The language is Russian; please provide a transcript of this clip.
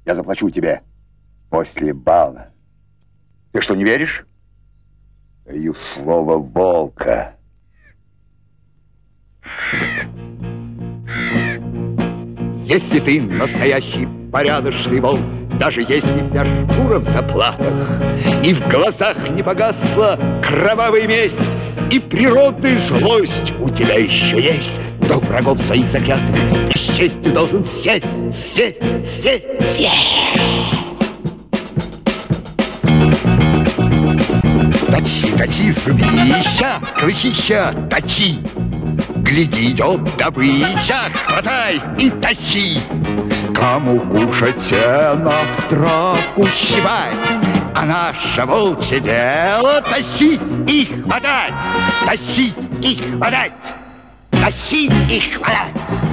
Я заплачу тебе после бала. Ты что, не веришь? Даю слово волка. Если ты настоящий порядочный волк, даже если вся шкура в заплатах, и в глазах не погасла кровавая месть, и природная злость у тебя еще есть, то врагов своих заклятых ты с честью должен съесть. Точи, зубища, клычища, точи. Гляди, идет добыча, хватай и тащи. Кому кушать сено, травку щипать, а наше волчье дело тащить и хватать, тащить и хватать, тащить и хватать.